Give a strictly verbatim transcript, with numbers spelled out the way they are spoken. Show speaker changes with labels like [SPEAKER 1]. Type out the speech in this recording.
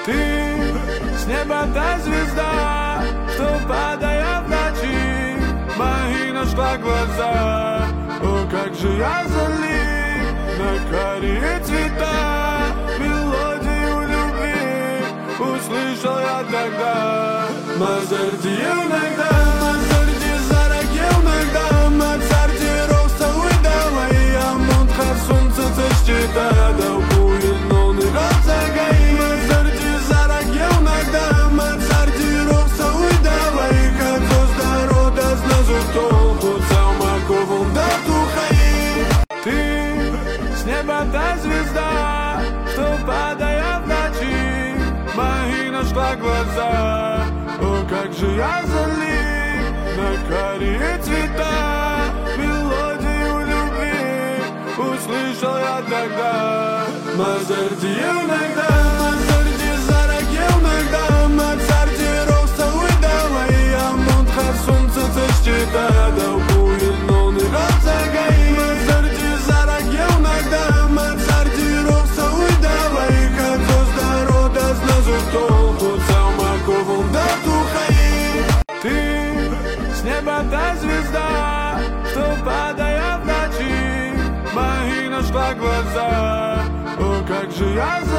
[SPEAKER 1] Ты с неба та звезда, что падая в ночи мои нашла глаза. О, как же я залип на карие цвета, мелодию любви услышал я тогда. Мазерти иногда, мазерти зарак иногда, мазерти роста уйдала, и я мунтха солнце защита, да будет новый розагай. Мазерти зарак иногда, мазерти роста уйдала, и как здорода зназу толку, цалмаковым да духай. Ты с неба та звезда, что падая в ночи мои нашла глаза. О, как же я залип на карие цвета, мелодию любви услышал я тогда. Мазерти иногда, мазерти зарак иногда, мазерти роста уйдала, и я мунтха солнце защита, да будет новый розагай. Мазерти зарак иногда, мазерти роста уйдала, и как здорода зназу толку, цалмаковым да духай. Ты с неба та звезда, что падая в ночи мои нашла глаза. О, как же я